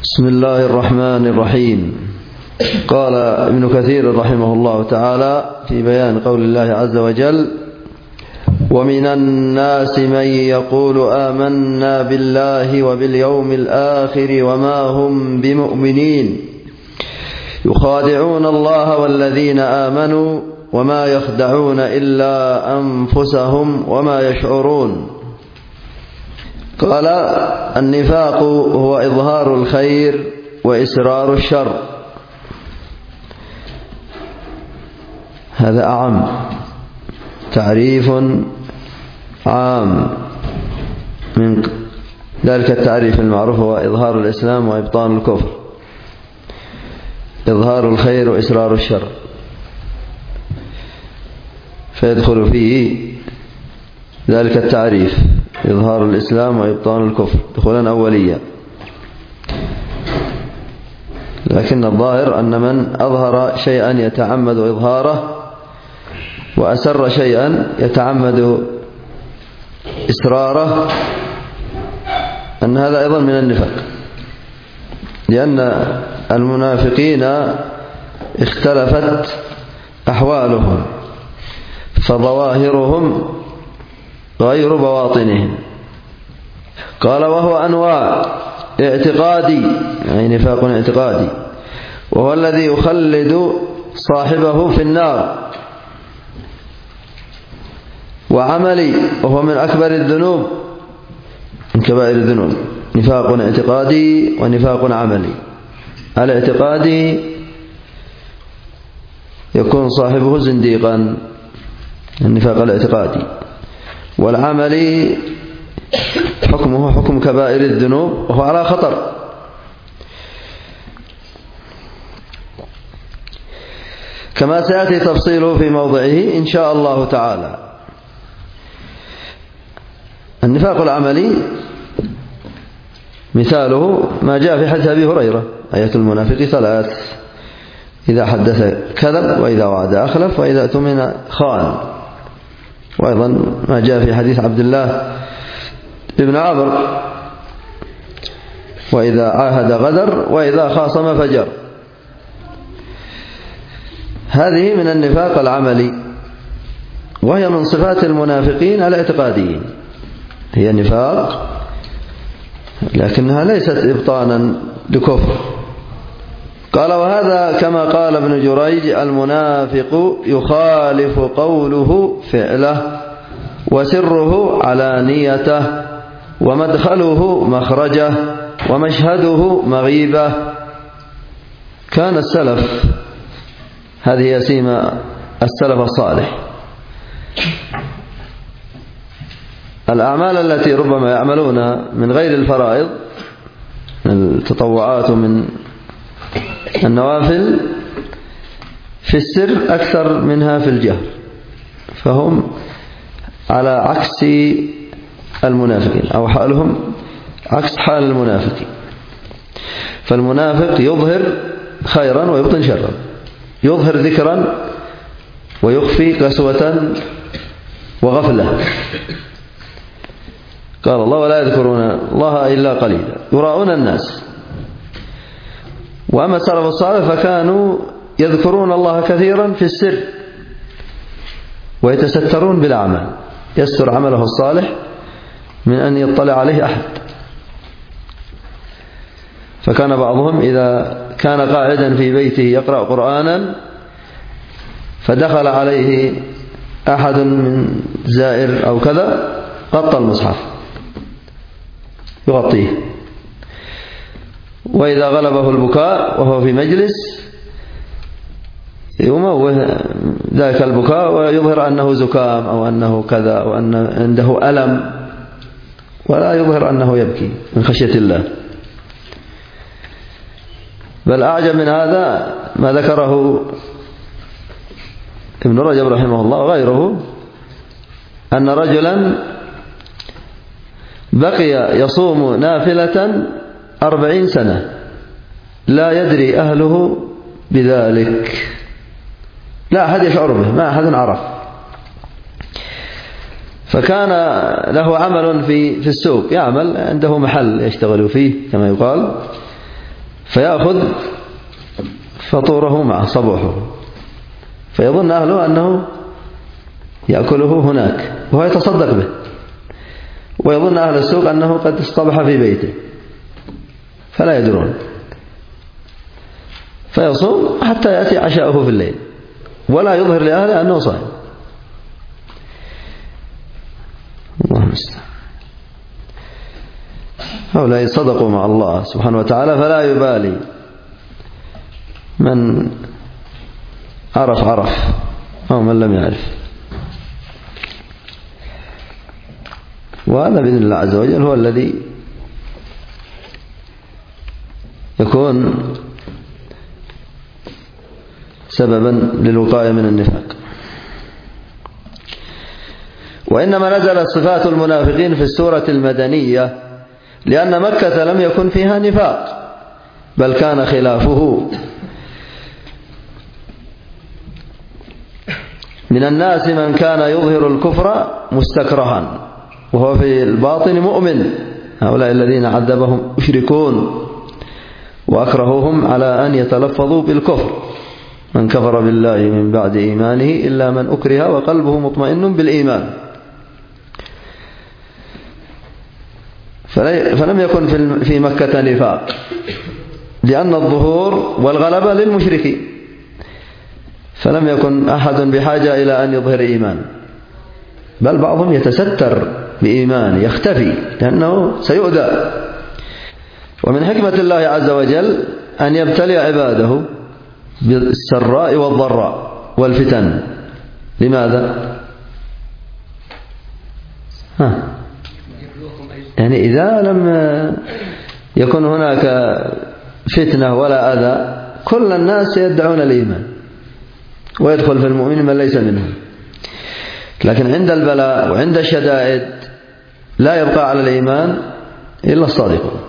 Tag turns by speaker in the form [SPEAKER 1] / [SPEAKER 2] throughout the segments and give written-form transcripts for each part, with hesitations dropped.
[SPEAKER 1] بسم الله الرحمن الرحيم. قال ابن كثير رحمه الله تعالى في بيان قول الله عز وجل: ومن الناس من يقول آمنا بالله وباليوم الآخر وما هم بمؤمنين يخادعون الله والذين آمنوا وما يخدعون إلا أنفسهم وما يشعرون. قال: النفاق هو إظهار الخير وإسرار الشر. هذا أعم تعريف عام من ذلك التعريف المعروف هو إظهار الإسلام وإبطان الكفر، إظهار الخير وإسرار الشر، فيدخل فيه ذلك التعريف إظهار الإسلام وإبطان الكفر دخولا أوليا. لكن الظاهر أن من أظهر شيئا يتعمد إظهاره وأسر شيئا يتعمد إسراره أن هذا أيضا من النفاق، لأن المنافقين اختلفت أحوالهم فظواهرهم غير بواطنهم. قال: وهو أنواع اعتقادي، يعني نفاق اعتقادي، وهو الذي يخلد صاحبه في النار، وعملي، وهو من أكبر الذنوب من كبائر الذنوب. نفاق اعتقادي ونفاق عملي. الاعتقادي يكون صاحبه زنديقا، النفاق الاعتقادي، والعملي حكمه حكم كبائر الذنوب وهو على خطر. كما سيأتي تفصيله في موضعه إن شاء الله تعالى. النفاق العملي مثاله ما جاء في حديث أبي هريرة: آية المنافق ثلاث: إذا حدث كذب، وإذا وعد أخلف، وإذا اؤتمن خان. وأيضا ما جاء في حديث عبد الله بن عمرو: وإذا عاهد غدر، وإذا خاصم فجر. هذه من النفاق العملي، وهي من صفات المنافقين الاعتقاديين، هي نفاق لكنها ليست إبطانا لكفر. قال: وهذا كما قال ابن جريج: المنافق يخالف قوله فعله، وسره علانيته، ومدخله مخرجه، ومشهده مغيبه. كان السلف، هذه سيما السلف الصالح، الأعمال التي ربما يعملونها من غير الفرائض من التطوعات ومن النوافل في السر أكثر منها في الجهر، فهم على عكس المنافقين، أو حالهم عكس حال المنافقين. فالمنافق يظهر خيرا ويبطن شرا، يظهر ذكرا ويخفي قسوة وغفلة. قال الله: ولا يذكرون الله إلا قليلا يراءون الناس. وأما السلف الصالح فكانوا يذكرون الله كثيرا في السر ويتسترون بالأعمال، يستر عمله الصالح من أن يطلع عليه أحد. فكان بعضهم إذا كان قاعدا في بيته يقرأ قرآنا فدخل عليه أحد من زائر أو كذا غطى المصحف يغطيه، وإذا غلبه البكاء وهو في مجلس يموه ذلك البكاء ويظهر أنه زكام أو أنه كذا أو أن عنده ألم، ولا يظهر أنه يبكي من خشية الله. بل أعجب من هذا ما ذكره ابن رجب رحمه الله وغيره، أن رجلا بقي يصوم نافلة 40 سنة لا يدري أهله بذلك، لا أحد يشعر به، ما أحد عرف. فكان له عمل في السوق، يعمل عنده محل يشتغل فيه كما يقال، فيأخذ فطوره مع صبوحه، فيظن أهله أنه يأكله هناك وهو يتصدق به، ويظن أهل السوق أنه قد اصطبح في بيته فلا يدرون، فيصوم حتى يأتي عشاؤه في الليل ولا يظهر لأهله أنه صائم. الله المستعان. هؤلاء صدقوا مع الله سبحانه وتعالى، فلا يبالي من عرف أو من لم يعرف. وهذا بإذن الله عز وجل هو الذي يكون سببا للوقاية من النفاق. وإنما نزلت صفات المنافقين في السورة المدنية لأن مكة لم يكن فيها نفاق، بل كان خلافه. من الناس من كان يظهر الكفر مستكرها وهو في الباطن مؤمن، هؤلاء الذين عذبهم مشركون وأكرهوهم على أن يتلفظوا بالكفر. من كفر بالله من بعد إيمانه إلا من أكره وقلبه مطمئن بالإيمان. فلم يكن في مكة نفاق لأن الظهور والغلبة للمشركين، فلم يكن أحد بحاجة إلى أن يظهر إيمان، بل بعضهم يتستر بإيمان يختفي لأنه سيؤذى. ومن حكمة الله عز وجل أن يبتلي عباده بالسراء والضراء والفتن. لماذا؟ يعني إذا لم يكن هناك فتنة ولا أذى كل الناس يدعون الإيمان ويدخل في المؤمن من ليس منهم، لكن عند البلاء وعند الشدائد لا يبقى على الإيمان إلا الصادقون.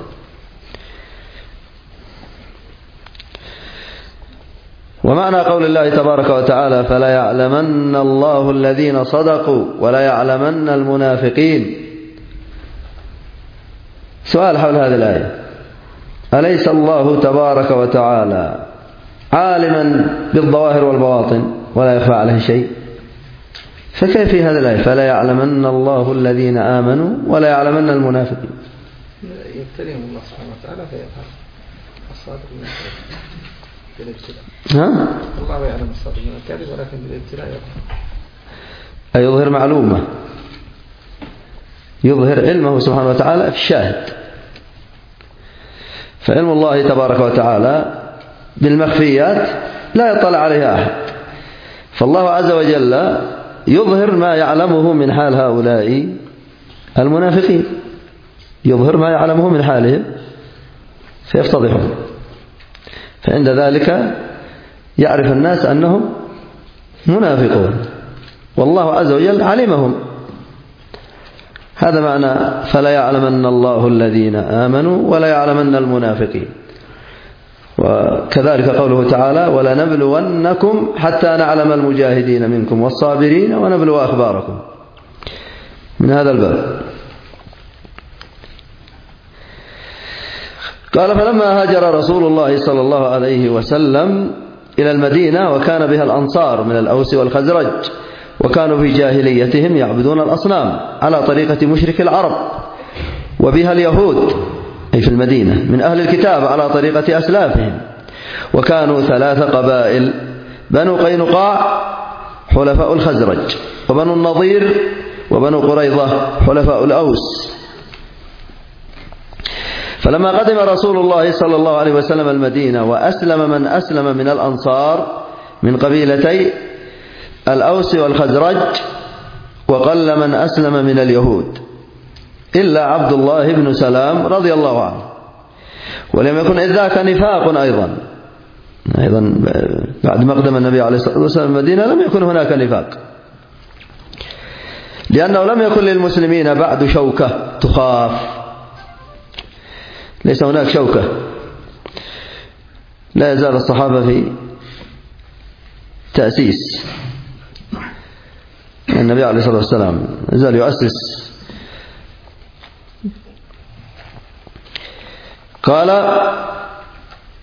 [SPEAKER 1] ومعنى قول الله تبارك وتعالى فلا يعلمن الله الذين صدقوا ولا يعلمن المنافقين. سؤال حول هذه الآية: أليس الله تبارك وتعالى عالما بالظواهر والبواطن ولا يخفى عليه شيء؟ فكيف في هذه الآية فلا يعلمن الله الذين آمنوا ولا يعلمن المنافقين؟
[SPEAKER 2] يبتليهم الله سبحانه وتعالى فيظهر الصادق من الكاذب بالابتلاء. الله يعلم الصادق من الكاذب ولكن بالابتلاء يظهر.
[SPEAKER 1] يظهر معلومة، يظهر علمه سبحانه وتعالى في الشاهد. فعلم الله تبارك وتعالى بالمخفيات لا يطلع عليها أحد، فالله عز وجل يظهر ما يعلمه من حال هؤلاء المنافقين، يظهر ما يعلمه من حالهم فيفتضحون، فعند ذلك يعرف الناس أنهم منافقون والله عز وجل علمهم. هذا معنى فلا يعلمن الله الذين آمنوا ولا يعلمن المنافقين. وكذلك قوله تعالى ولنبلونكم حتى نعلم المجاهدين منكم والصابرين ونبلو أخباركم، من هذا الباب. قال فلما هاجر رسول الله صلى الله عليه وسلم إلى المدينة وكان بها الأنصار من الأوس والخزرج، وكانوا في جاهليتهم يعبدون الأصنام على طريقة مشرك العرب، وبها اليهود أي في المدينة من أهل الكتاب على طريقة أسلافهم، وكانوا 3 قبائل: بنو قينقاع حلفاء الخزرج، وبنو النضير وبنو قريظة حلفاء الأوس. فلما قدم رسول الله صلى الله عليه وسلم المدينة وأسلم من أسلم من الأنصار من قبيلتي الأوس والخزرج، وقل من أسلم من اليهود إلا عبد الله بن سلام رضي الله عنه. ولم يكن إذ ذاك نفاق أيضا بعد مقدم النبي عليه الصلاة والسلام المدينة لم يكن هناك نفاق، لأنه لم يكن للمسلمين بعد شوكة تخاف، ليس هناك شوكة. لا يزال الصحابة في تأسيس، النبي عليه الصلاة والسلام يزال يؤسس. قال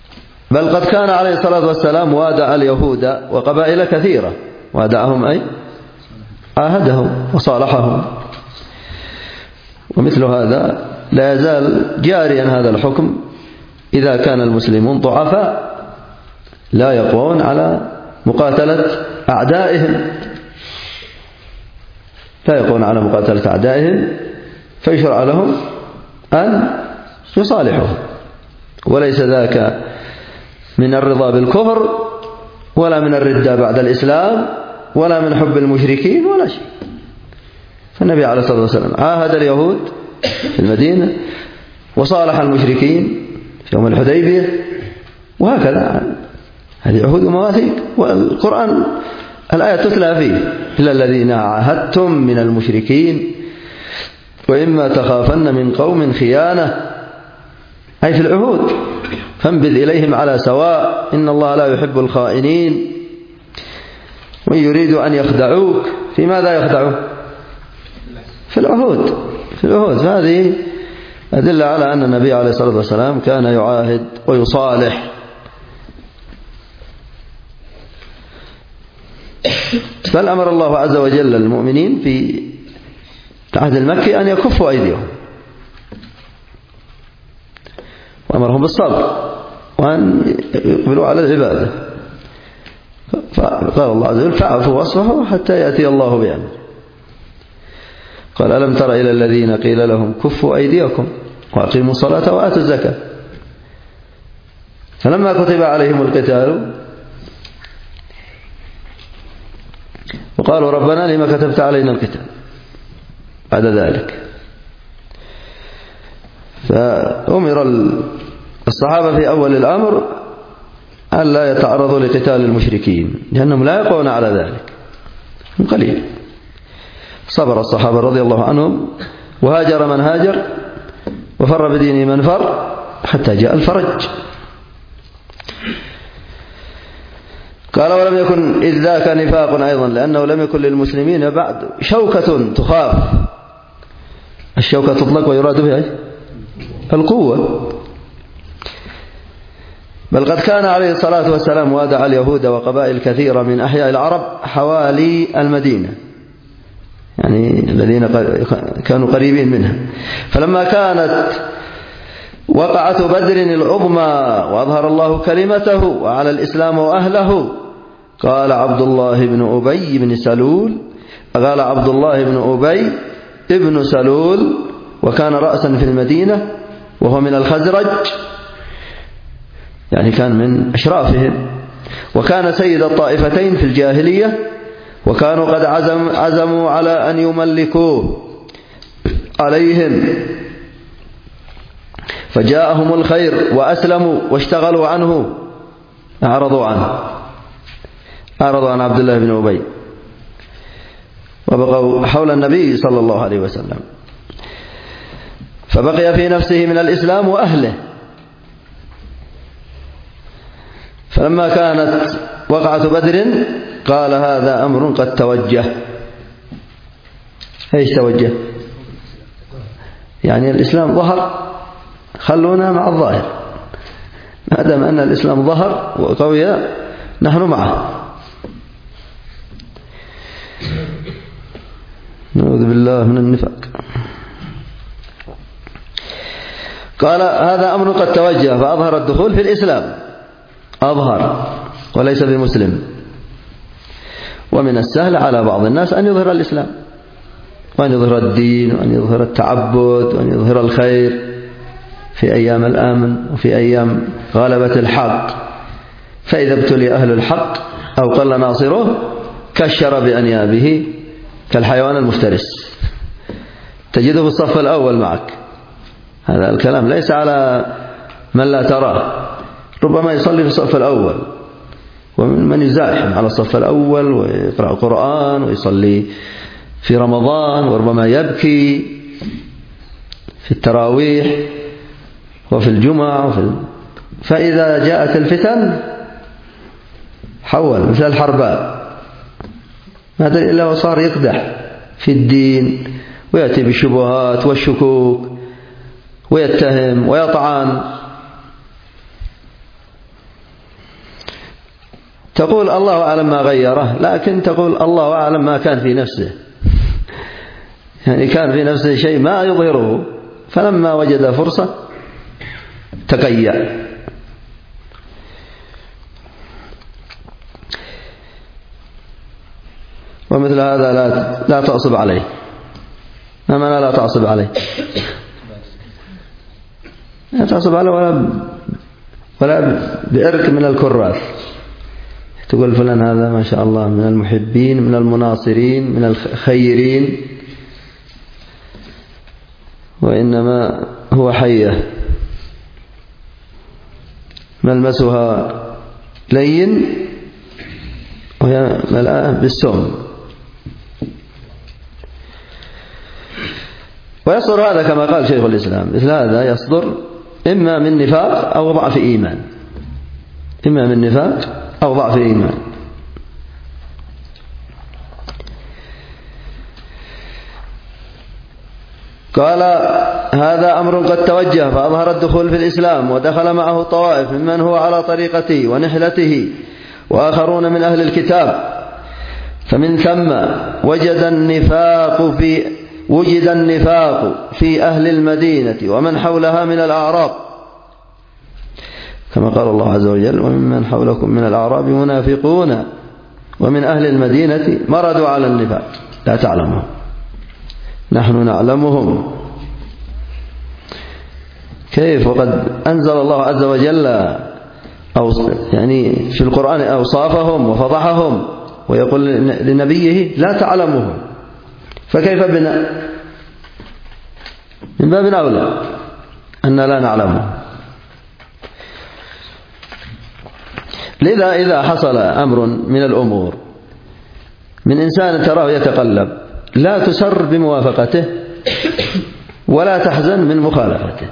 [SPEAKER 1] بل قد كان عليه الصلاة والسلام وادع اليهود وقبائل كثيرة، وادعهم أي عاهدهم وصالحهم. ومثل هذا لا يزال جاريا هذا الحكم إذا كان المسلمون ضعفاء لا يقوون على مقاتلة أعدائهم، لا يقوون على مقاتلة أعدائهم، فيشرع لهم أن يصالحوا، وليس ذاك من الرضا بالكفر ولا من الردة بعد الإسلام ولا من حب المشركين ولا شيء. فالنبي عليه الصلاة والسلام عاهد اليهود في المدينة وصالح المشركين في يوم الحديبية، وهكذا هذه عهود ومواثيق. والقرآن الآية تتلى فيه: إلا الذين عاهدتم من المشركين وإما تخافن من قوم خيانة، أي في العهود فانبذ إليهم على سواء إن الله لا يحب الخائنين. وإن يريدوا أن يخدعوك في ماذا يخدعوك؟ في العهود، في العهود. فهذه أدلة على أن النبي عليه الصلاة والسلام كان يعاهد ويصالح. بل أمر الله عز وجل المؤمنين في العهد المكي أن يكفوا أيديهم، وأمرهم بالصبر وأن يقبلوا على العبادة. فقال الله عز وجل: فاعفوا واصفحوا حتى يأتي الله بأمره. قال: ألم تر إلى الذين قيل لهم كفوا أيديكم وأقيموا الصلاة وآتوا الزكاة فلما كتب عليهم القتال وقالوا ربنا لما كتبت علينا القتال بعد ذلك. فأمر الصحابة في أول الأمر ألا يتعرضوا لقتال المشركين لأنهم لا يقوون على ذلك من قليل. صبر الصحابة رضي الله عنهم، وهاجر من هاجر، وفر بدينه من فر، حتى جاء الفرج. قال: ولم يكن إذ ذاك نفاق أيضا، لأنه لم يكن للمسلمين بعد شوكة تخاف. الشوكة تطلق ويراد بها القوة. بل قد كان عليه الصلاة والسلام وادع اليهود وقبائل كثيرة من أحياء العرب حوالي المدينة، يعني الذين كانوا قريبين منها. فلما كانت وقعة بدر العظمى وأظهر الله كلمته وعلى الإسلام وأهله، قال عبد الله بن أبي بن سلول وكان رأسا في المدينة وهو من الخزرج، يعني كان من أشرافهم، وكان سيد الطائفتين في الجاهلية، وكانوا قد عزموا على أن يملكوه عليهم، فجاءهم الخير وأسلموا واشتغلوا عنه، أعرضوا عن عبد الله بن أبي وبقوا حول النبي صلى الله عليه وسلم، فبقي في نفسه من الإسلام وأهله. فلما كانت وقعة بدر قال: هذا أمر قد توجه. ايش توجه؟ يعني الإسلام ظهر، خلونا مع الظاهر، ما دام أن الإسلام ظهر وقوي نحن معه. نعوذ بالله من النفاق. قال: هذا أمر قد توجه، فأظهر الدخول في الإسلام، أظهر وليس بمسلم. ومن السهل على بعض الناس أن يظهر الإسلام وأن يظهر الدين وأن يظهر التعبد وأن يظهر الخير في أيام الأمن وفي أيام غلبة الحق. فإذا ابتلي أهل الحق أو قل ناصره كشر بأنيابه كالحيوان المفترس، تجده في الصف الأول معك. هذا الكلام ليس على من لا تراه، ربما يصلي في الصف الأول، ومن يزاحم على الصف الأول ويقرأ القرآن ويصلي في رمضان، وربما يبكي في التراويح وفي الجمعة فإذا جاءت الفتن حول مثل الحرباء، ما أدري إلا وصار يقدح في الدين ويأتي بالشبهات والشكوك ويتهم ويطعن. تقول الله أعلم ما غيره، لكن تقول الله أعلم ما كان في نفسه، يعني كان في نفسه شيء ما يظهره، فلما وجد فرصة تقيأ. ومثل هذا لا تعصب عليه. ما معنى لا تعصب عليه؟ لا تعصب عليه ولا بإرك من الكراث، تقول فلان هذا ما شاء الله من المحبين من المناصرين من الخيرين، وإنما هو حية ملمسها لين وهي ملآة بالسم. ويصدر هذا كما قال شيخ الإسلام، مثل هذا يصدر إما من نفاق أو ضعف إيمان، إما من نفاق أو ضعف إيمان. قال هذا أمر قد توجه فأظهر الدخول في الإسلام، ودخل معه طوائف ممن هو على طريقته ونحلته وآخرون من أهل الكتاب، فمن ثم وجد النفاق في أهل المدينة ومن حولها من الأعراب، كما قال الله عز وجل وممن حولكم من الأعراب منافقون ومن أهل المدينة مردوا على النفاق لا تعلمهم نحن نعلمهم. كيف وقد أنزل الله عز وجل يعني في القرآن أوصافهم وفضحهم، ويقول لنبيه لا تعلمهم، فكيف بنا؟ من باب أولى أن لا نعلمهم. لذا إذا حصل أمر من الأمور من إنسان تراه يتقلب، لا تسر بموافقته ولا تحزن من مخالفته.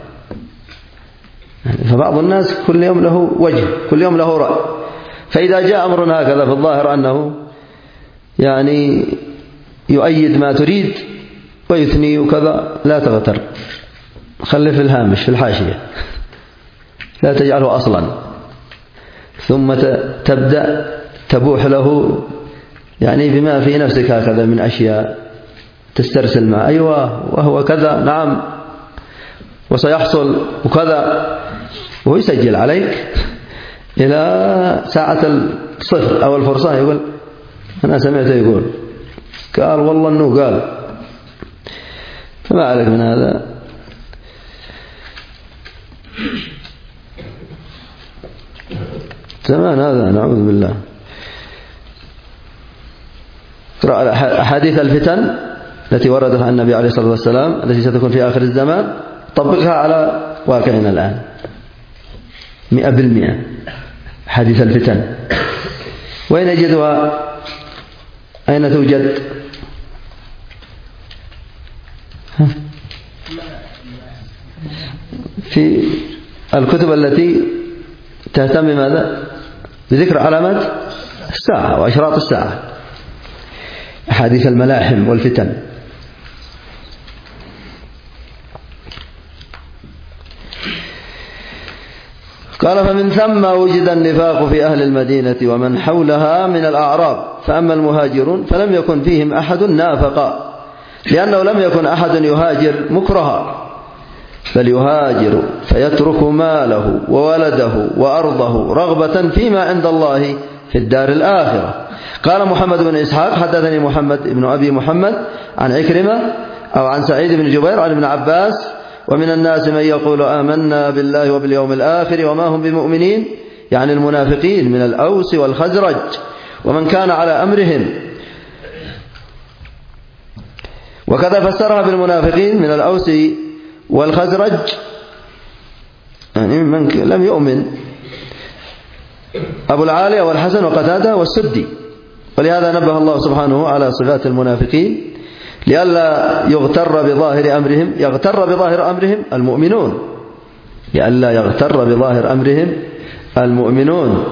[SPEAKER 1] فبعض الناس كل يوم له وجه، كل يوم له رأي، فإذا جاء أمر هكذا في الظاهر أنه يعني يؤيد ما تريد ويثني وكذا، لا تغتر، خليه في الهامش في الحاشية، لا تجعله أصلا، ثم تبدأ تبوح له يعني بما في نفسك هكذا من أشياء تسترسل معه، أيوة وهو كذا نعم وسيحصل وكذا، وهو يسجل عليك إلى ساعة الصفر أو الفرصة يقول أنا سمعته يقول قال والله أنه قال، فما عليك من هذا. زمان هذا نعوذ بالله. اقرأ أحاديث الفتن التي وردت عن النبي عليه الصلاة والسلام التي ستكون في آخر الزمان، طبقها على واقعنا الآن 100%. حديث الفتن وين يجدها؟ أين توجد؟ في الكتب التي تهتم بماذا؟ بذكر علامات الساعة وأشراط الساعة، أحاديث الملاحم والفتن. قال فمن ثم وجد النفاق في أهل المدينة ومن حولها من الأعراب، فأما المهاجرون فلم يكن فيهم أحد نافق، لأنه لم يكن أحد يهاجر مكرها، بل يهاجر فيترك ماله وولده وأرضه رغبة فيما عند الله في الدار الآخرة. قال محمد بن إسحاق حدثني محمد بن أبي محمد عن عكرمة أو عن سعيد بن جبير عن ابن عباس ومن الناس من يقول آمنا بالله وباليوم الآخر وما هم بمؤمنين، يعني المنافقين من الأوس والخزرج ومن كان على أمرهم. وكذا فسرها بالمنافقين من الأوس والخزرج يعني من لم يؤمن، أبو العالية والحسن وقتادة والسدي. ولهذا نبه الله سبحانه على صفات المنافقين لئلا يغتر بظاهر أمرهم المؤمنون، لئلا يغتر بظاهر أمرهم المؤمنون.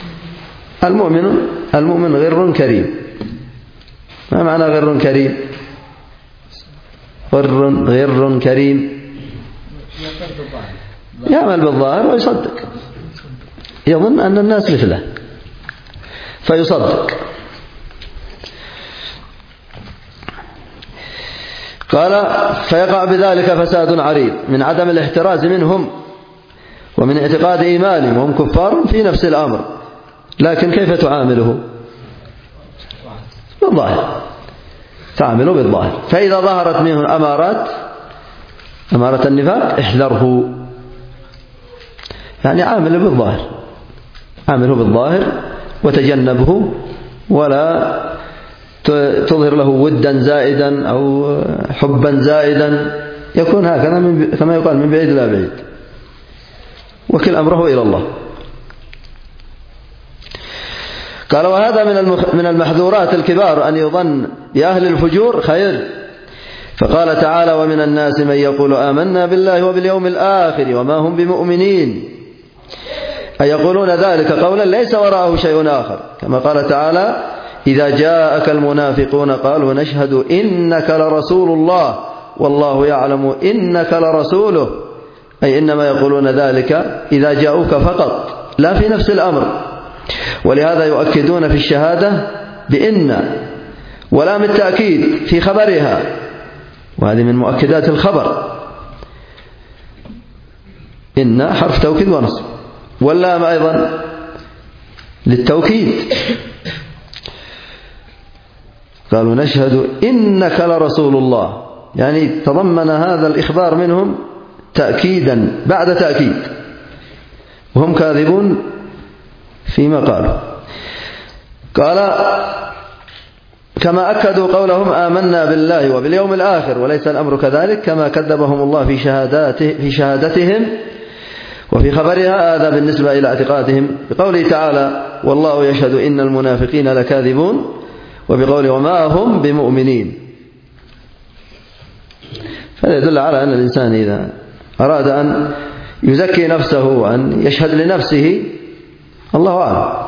[SPEAKER 1] المؤمن غر كريم. ما معنى غر كريم؟ غر كريم يعمل بالظاهر ويصدق، يظن أن الناس مثله. فيصدق. قال فيقع بذلك فساد عريض من عدم الاحتراز منهم ومن اعتقاد إيمانهم وهم كفار في نفس الأمر، لكن كيف تعامله؟ بالظاهر، تعامله بالظاهر. فإذا ظهرت منه أمارة النفاق احذره، يعني عامله بالظاهر وتجنبه، ولا تظهر له ودا زائدا أو حبا زائدا، يكون هكذا كما يقال من بعيد لا بعيد، وكل أمره إلى الله. قال وهذا من المحذورات الكبار أن يظن بأهل الفجور خير، فقال تعالى ومن الناس من يقول آمنا بالله وباليوم الآخر وما هم بمؤمنين، أي يقولون ذلك قولا ليس وراءه شيء آخر، كما قال تعالى إذا جاءك المنافقون قالوا نشهد إنك لرسول الله والله يعلم إنك لرسوله، أي إنما يقولون ذلك إذا جاءوك فقط لا في نفس الأمر. ولهذا يؤكدون في الشهادة بإن ولام التأكيد في خبرها، وهذه من مؤكدات الخبر، إن حرف توكيد ونصب، واللام أيضا للتوكيد، قالوا نشهد إنك لرسول الله، يعني تضمن هذا الإخبار منهم تأكيدا بعد تأكيد، وهم كاذبون فيما قالوا. قال كما أكدوا قولهم آمنا بالله وباليوم الآخر وليس الأمر كذلك، كما كذبهم الله في شهادتهم وفي خبرها، هذا بالنسبة إلى اعتقادهم بقوله تعالى والله يشهد إن المنافقين لكاذبون، وبقوله وما هم بمؤمنين. فهذا يدل على أن الإنسان إذا أراد أن يزكي نفسه وأن يشهد لنفسه، الله أعلم،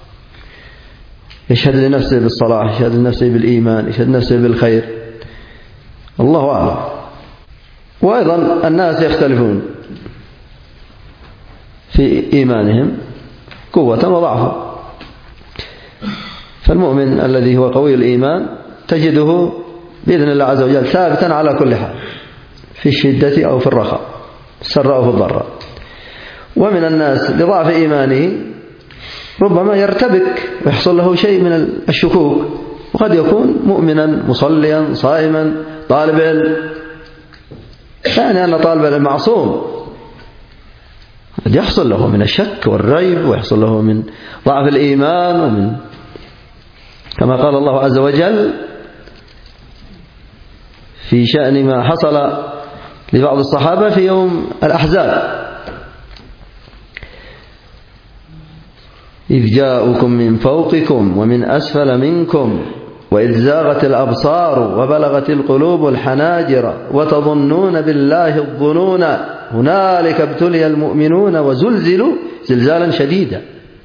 [SPEAKER 1] يشهد لنفسه بالصلاح، يشهد لنفسه بالإيمان، يشهد لنفسه بالخير، الله أعلم. وأيضا الناس يختلفون في إيمانهم قوة وضعفا، فالمؤمن الذي هو قوي الإيمان تجده بإذن الله عز وجل ثابتا على كل حال، في الشدة أو في الرخاء، السراء أو في الضراء. ومن الناس لضعف إيمانه ربما يرتبك ويحصل له شيء من الشكوك، وقد يكون مؤمنا مصليا صائما طالب علم، يعني أن طالب العلم معصوم، قد يحصل له من الشك والريب، ويحصل له من ضعف الإيمان، ومن كما قال الله عز وجل في شأن ما حصل لبعض الصحابة في يوم الأحزاب إذ جاءوكم من فوقكم ومن أسفل منكم وإذ زاغت الأبصار وبلغت القلوب الحناجر وتظنون بالله الظنون هنالك ابتلي المؤمنون وزلزلوا زلزالا شديدا.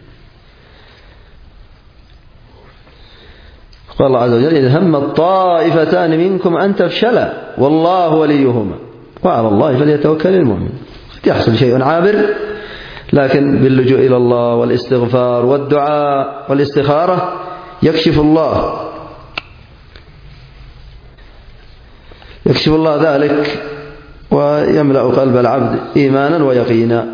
[SPEAKER 1] قال الله عز وجل إذ هم الطائفتان منكم أن تفشلا والله وليهما وعلى الله فليتوكل المؤمن. قد يحصل شيء عابر، لكن باللجوء إلى الله والاستغفار والدعاء والاستخارة يكشف الله ذلك ويملأ قلب العبد إيمانا ويقينا.